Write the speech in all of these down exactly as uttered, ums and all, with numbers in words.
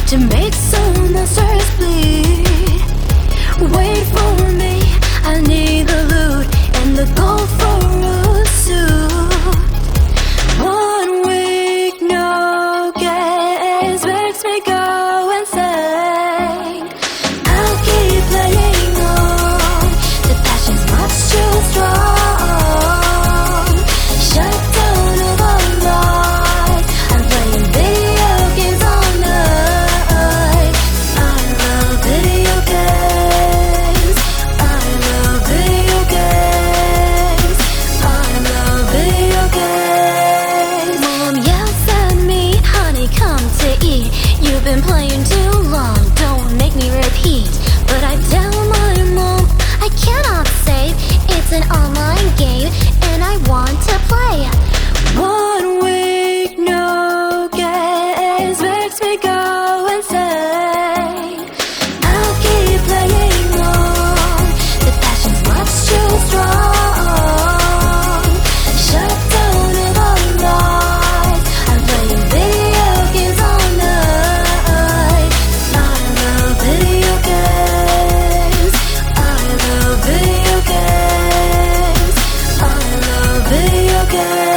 to make some monsters bleed. Wait for me, I need the loot and the gold for a suit. One week, no games makes me go insane. I'll keep playing on, the passion's much too strong. Shut down all the lights, I'm playing video games all night. I love video games, I love video games, I love video games. Mom yells at me, honey, come to eat. You've been playing too long, don't make me repeat. But I tell my mom I cannot save, it's an online game and I want to play. One week, no games makes me go insane. I'll keep playing on, the passion's much too strong. Shut down all the lights, I'm playing video games all night. I love video games, I love video games, I love video games.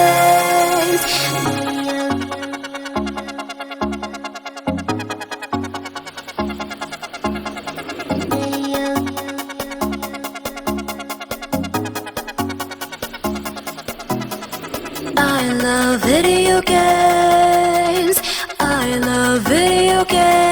I love video games, I love video games.